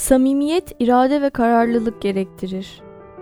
Samimiyet, irade ve kararlılık gerektirir.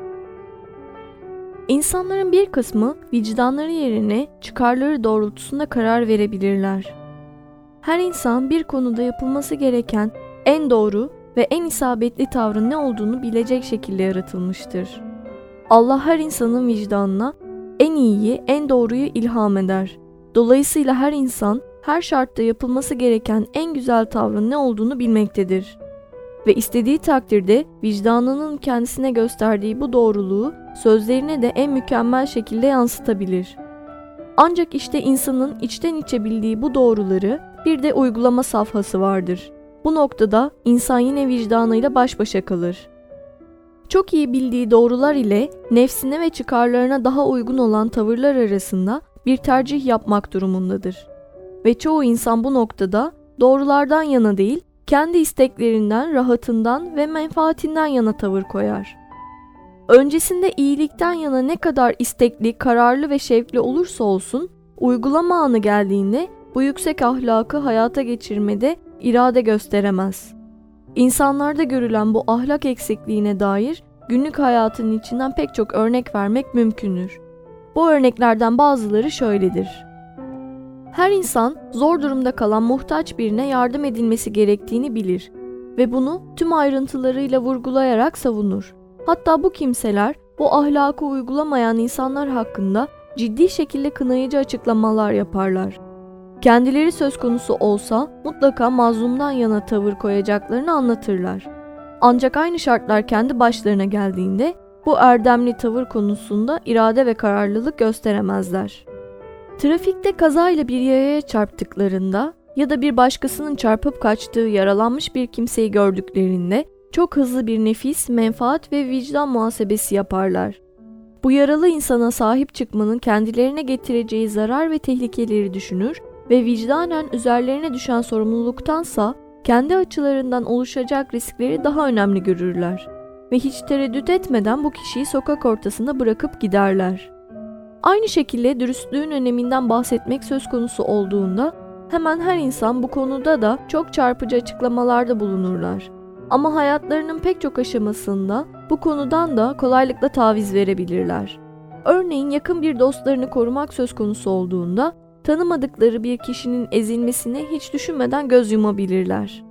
İnsanların bir kısmı vicdanları yerine çıkarları doğrultusunda karar verebilirler. Her insan bir konuda yapılması gereken en doğru ve en isabetli tavrın ne olduğunu bilecek şekilde yaratılmıştır. Allah her insanın vicdanına en iyiyi, en doğruyu ilham eder. Dolayısıyla her insan her şartta yapılması gereken en güzel tavrın ne olduğunu bilmektedir. Ve istediği takdirde vicdanının kendisine gösterdiği bu doğruluğu sözlerine de en mükemmel şekilde yansıtabilir. Ancak işte insanın içten içe bildiği bu doğruları bir de uygulama safhası vardır. Bu noktada insan yine vicdanıyla baş başa kalır. Çok iyi bildiği doğrular ile nefsine ve çıkarlarına daha uygun olan tavırlar arasında bir tercih yapmak durumundadır. Ve çoğu insan bu noktada doğrulardan yana değil, kendi isteklerinden, rahatından ve menfaatinden yana tavır koyar. Öncesinde iyilikten yana ne kadar istekli, kararlı ve şevkli olursa olsun, uygulama anı geldiğinde bu yüksek ahlakı hayata geçirmede irade gösteremez. İnsanlarda görülen bu ahlak eksikliğine dair günlük hayatın içinden pek çok örnek vermek mümkündür. Bu örneklerden bazıları şöyledir. Her insan zor durumda kalan muhtaç birine yardım edilmesi gerektiğini bilir ve bunu tüm ayrıntılarıyla vurgulayarak savunur. Hatta bu kimseler bu ahlakı uygulamayan insanlar hakkında ciddi şekilde kınayıcı açıklamalar yaparlar. Kendileri söz konusu olsa mutlaka mazlumdan yana tavır koyacaklarını anlatırlar. Ancak aynı şartlar kendi başlarına geldiğinde bu erdemli tavır konusunda irade ve kararlılık gösteremezler. Trafikte kazayla bir yayaya çarptıklarında ya da bir başkasının çarpıp kaçtığı yaralanmış bir kimseyi gördüklerinde çok hızlı bir nefis, menfaat ve vicdan muhasebesi yaparlar. Bu yaralı insana sahip çıkmanın kendilerine getireceği zarar ve tehlikeleri düşünür ve vicdanen üzerlerine düşen sorumluluktansa kendi açılarından oluşacak riskleri daha önemli görürler ve hiç tereddüt etmeden bu kişiyi sokak ortasında bırakıp giderler. Aynı şekilde dürüstlüğün öneminden bahsetmek söz konusu olduğunda hemen her insan bu konuda da çok çarpıcı açıklamalarda bulunurlar. Ama hayatlarının pek çok aşamasında bu konudan da kolaylıkla taviz verebilirler. Örneğin yakın bir dostlarını korumak söz konusu olduğunda tanımadıkları bir kişinin ezilmesine hiç düşünmeden göz yumabilirler.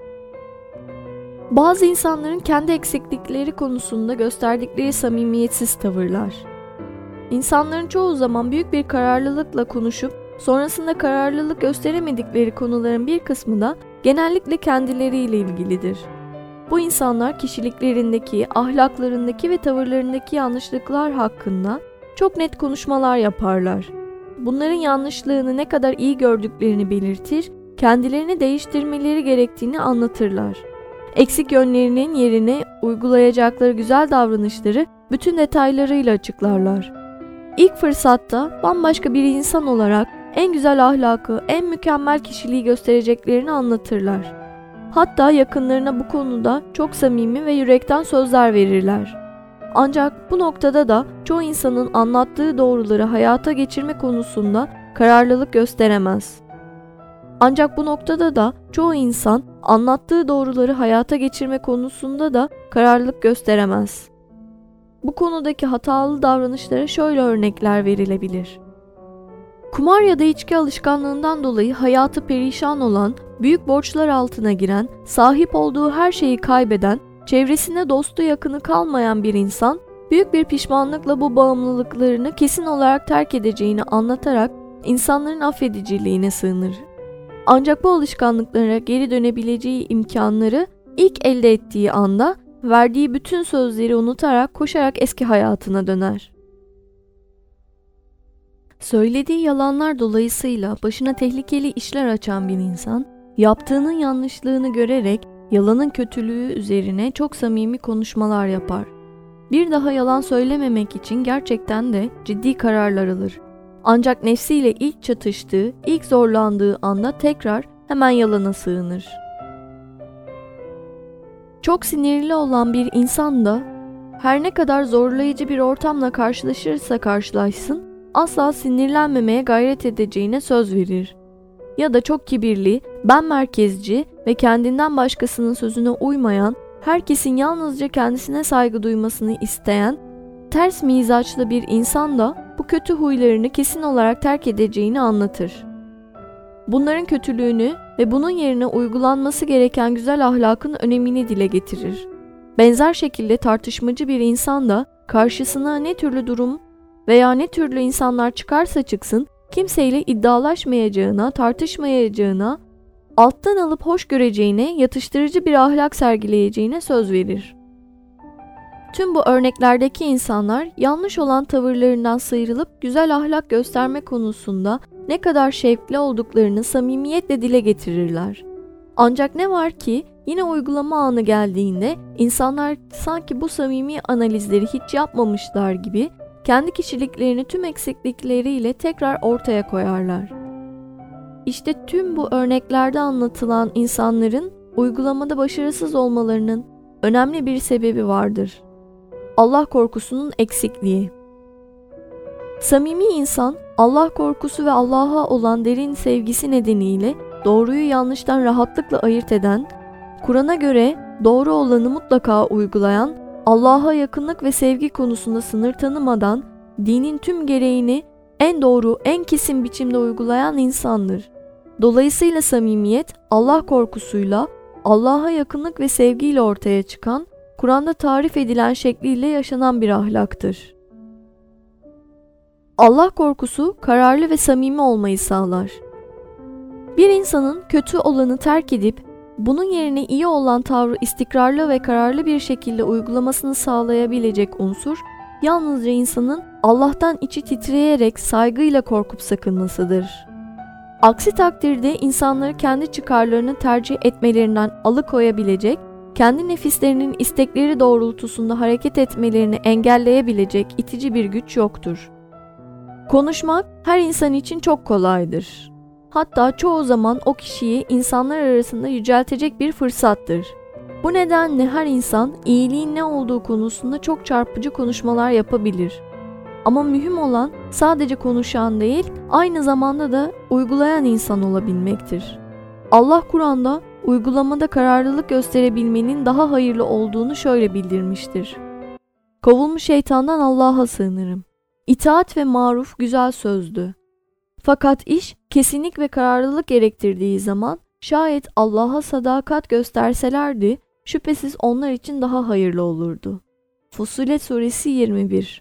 Bazı insanların kendi eksiklikleri konusunda gösterdikleri samimiyetsiz tavırlar. İnsanların çoğu zaman büyük bir kararlılıkla konuşup sonrasında kararlılık gösteremedikleri konuların bir kısmı da genellikle kendileriyle ilgilidir. Bu insanlar kişiliklerindeki, ahlaklarındaki ve tavırlarındaki yanlışlıklar hakkında çok net konuşmalar yaparlar. Bunların yanlışlığını ne kadar iyi gördüklerini belirtir, kendilerini değiştirmeleri gerektiğini anlatırlar. Eksik yönlerinin yerine uygulayacakları güzel davranışları bütün detaylarıyla açıklarlar. İlk fırsatta bambaşka bir insan olarak en güzel ahlakı, en mükemmel kişiliği göstereceklerini anlatırlar. Hatta yakınlarına bu konuda çok samimi ve yürekten sözler verirler. Ancak bu noktada da çoğu insanın anlattığı doğruları hayata geçirme konusunda kararlılık gösteremez. Bu konudaki hatalı davranışlara şöyle örnekler verilebilir. Kumar ya da içki alışkanlığından dolayı hayatı perişan olan, büyük borçlar altına giren, sahip olduğu her şeyi kaybeden, çevresinde dostu yakını kalmayan bir insan, büyük bir pişmanlıkla bu bağımlılıklarını kesin olarak terk edeceğini anlatarak insanların affediciliğine sığınır. Ancak bu alışkanlıklara geri dönebileceği imkanları ilk elde ettiği anda verdiği bütün sözleri unutarak koşarak eski hayatına döner. Söylediği yalanlar dolayısıyla başına tehlikeli işler açan bir insan, yaptığının yanlışlığını görerek yalanın kötülüğü üzerine çok samimi konuşmalar yapar. Bir daha yalan söylememek için gerçekten de ciddi kararlar alır. Ancak nefsiyle ilk çatıştığı, ilk zorlandığı anda tekrar hemen yalana sığınır. Çok sinirli olan bir insan da her ne kadar zorlayıcı bir ortamla karşılaşırsa karşılaşsın, asla sinirlenmemeye gayret edeceğine söz verir. Ya da çok kibirli, ben merkezci ve kendinden başkasının sözüne uymayan, herkesin yalnızca kendisine saygı duymasını isteyen, ters mizaçlı bir insan da bu kötü huylarını kesin olarak terk edeceğini anlatır. Bunların kötülüğünü ve bunun yerine uygulanması gereken güzel ahlakın önemini dile getirir. Benzer şekilde tartışmacı bir insan da karşısına ne türlü durum veya ne türlü insanlar çıkarsa çıksın, kimseyle iddialaşmayacağına, tartışmayacağına, alttan alıp hoş göreceğine, yatıştırıcı bir ahlak sergileyeceğine söz verir. Tüm bu örneklerdeki insanlar yanlış olan tavırlarından sıyrılıp güzel ahlak gösterme konusunda ne kadar şevkli olduklarını samimiyetle dile getirirler. Ancak ne var ki yine uygulama anı geldiğinde insanlar sanki bu samimi analizleri hiç yapmamışlar gibi kendi kişiliklerini tüm eksiklikleriyle tekrar ortaya koyarlar. İşte tüm bu örneklerde anlatılan insanların uygulamada başarısız olmalarının önemli bir sebebi vardır. Allah korkusunun eksikliği. Samimi insan, Allah korkusu ve Allah'a olan derin sevgisi nedeniyle doğruyu yanlıştan rahatlıkla ayırt eden, Kur'an'a göre doğru olanı mutlaka uygulayan, Allah'a yakınlık ve sevgi konusunda sınır tanımadan, dinin tüm gereğini en doğru, en kesin biçimde uygulayan insandır. Dolayısıyla samimiyet, Allah korkusuyla, Allah'a yakınlık ve sevgiyle ortaya çıkan, Kur'an'da tarif edilen şekliyle yaşanan bir ahlaktır. Allah korkusu kararlı ve samimi olmayı sağlar. Bir insanın kötü olanı terk edip bunun yerine iyi olan tavrı istikrarlı ve kararlı bir şekilde uygulamasını sağlayabilecek unsur, yalnızca insanın Allah'tan içi titreyerek saygıyla korkup sakınmasıdır. Aksi takdirde insanları kendi çıkarlarını tercih etmelerinden alıkoyabilecek, kendi nefislerinin istekleri doğrultusunda hareket etmelerini engelleyebilecek itici bir güç yoktur. Konuşmak her insan için çok kolaydır. Hatta çoğu zaman o kişiyi insanlar arasında yüceltecek bir fırsattır. Bu nedenle her insan iyiliğin ne olduğu konusunda çok çarpıcı konuşmalar yapabilir. Ama mühim olan sadece konuşan değil, aynı zamanda da uygulayan insan olabilmektir. Allah Kur'an'da uygulamada kararlılık gösterebilmenin daha hayırlı olduğunu şöyle bildirmiştir. Kovulmuş şeytandan Allah'a sığınırım. İtaat ve maruf güzel sözdü. Fakat iş kesinlik ve kararlılık gerektirdiği zaman şayet Allah'a sadakat gösterselerdi şüphesiz onlar için daha hayırlı olurdu. Fussilet Suresi 21.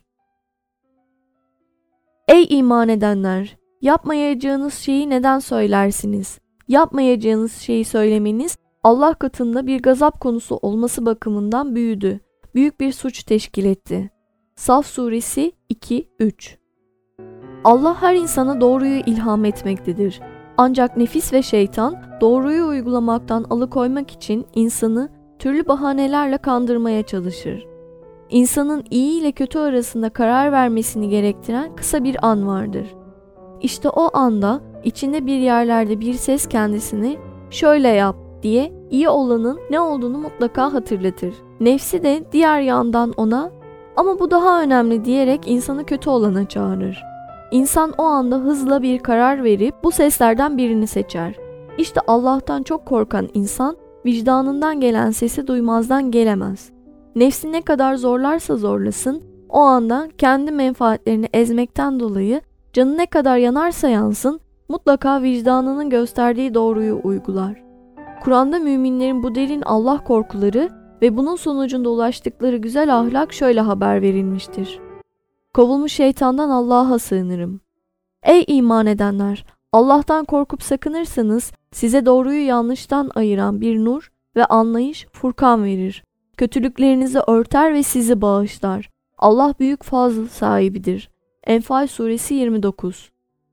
Ey iman edenler! Yapmayacağınız şeyi neden söylersiniz? Yapmayacağınız şeyi söylemeniz Allah katında bir gazap konusu olması bakımından büyüdü. Büyük bir suç teşkil etti. Saf Suresi 2-3. Allah her insana doğruyu ilham etmektedir. Ancak nefis ve şeytan doğruyu uygulamaktan alıkoymak için insanı türlü bahanelerle kandırmaya çalışır. İnsanın iyi ile kötü arasında karar vermesini gerektiren kısa bir an vardır. İşte o anda içinde bir yerlerde bir ses kendisini şöyle yap diye iyi olanın ne olduğunu mutlaka hatırlatır. Nefsi de diğer yandan ona ama bu daha önemli diyerek insanı kötü olana çağırır. İnsan o anda hızla bir karar verip bu seslerden birini seçer. İşte Allah'tan çok korkan insan vicdanından gelen sesi duymazdan gelemez. Nefsi ne kadar zorlarsa zorlasın, o anda kendi menfaatlerini ezmekten dolayı canı ne kadar yanarsa yansın, mutlaka vicdanının gösterdiği doğruyu uygular. Kur'an'da müminlerin bu derin Allah korkuları ve bunun sonucunda ulaştıkları güzel ahlak şöyle haber verilmiştir. Kovulmuş şeytandan Allah'a sığınırım. Ey iman edenler! Allah'tan korkup sakınırsanız size doğruyu yanlıştan ayıran bir nur ve anlayış Furkan verir. Kötülüklerinizi örter ve sizi bağışlar. Allah büyük fazl sahibidir. Enfal Suresi 29.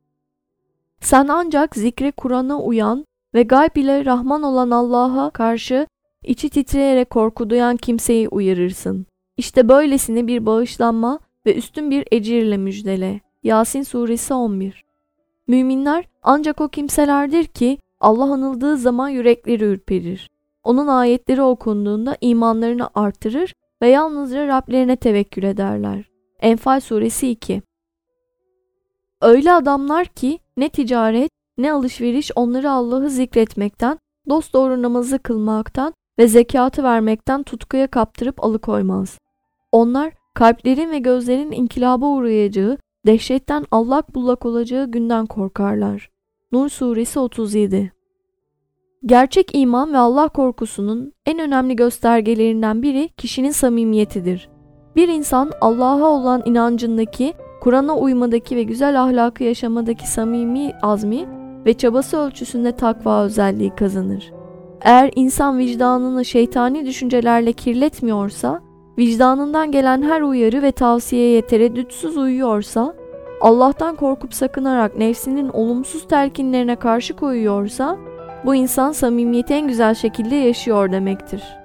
Sen ancak zikre Kur'an'a uyan ve gayb ile Rahman olan Allah'a karşı içi titreyerek korku duyan kimseyi uyarırsın. İşte böylesine bir bağışlanma ve üstün bir ecirle müjdele. Yasin Suresi 11. Müminler ancak o kimselerdir ki Allah anıldığı zaman yürekleri ürperir. Onun ayetleri okunduğunda imanlarını artırır ve yalnızca Rablerine tevekkül ederler. Enfal Suresi 2. Öyle adamlar ki ne ticaret ne alışveriş onları Allah'ı zikretmekten, dosdoğru namazı kılmaktan ve zekatı vermekten tutkuya kaptırıp alıkoymaz. Onlar kalplerin ve gözlerin inkılaba uğrayacağı, dehşetten allak bullak olacağı günden korkarlar. Nur Suresi 37. Gerçek iman ve Allah korkusunun en önemli göstergelerinden biri kişinin samimiyetidir. Bir insan Allah'a olan inancındaki, Kur'an'a uymadaki ve güzel ahlakı yaşamadaki samimi azmi ve çabası ölçüsünde takva özelliği kazanır. Eğer insan vicdanını şeytani düşüncelerle kirletmiyorsa, vicdanından gelen her uyarı ve tavsiyeye tereddütsüz uyuyorsa, Allah'tan korkup sakınarak nefsinin olumsuz telkinlerine karşı koyuyorsa, bu insan samimiyeti en güzel şekilde yaşıyor demektir.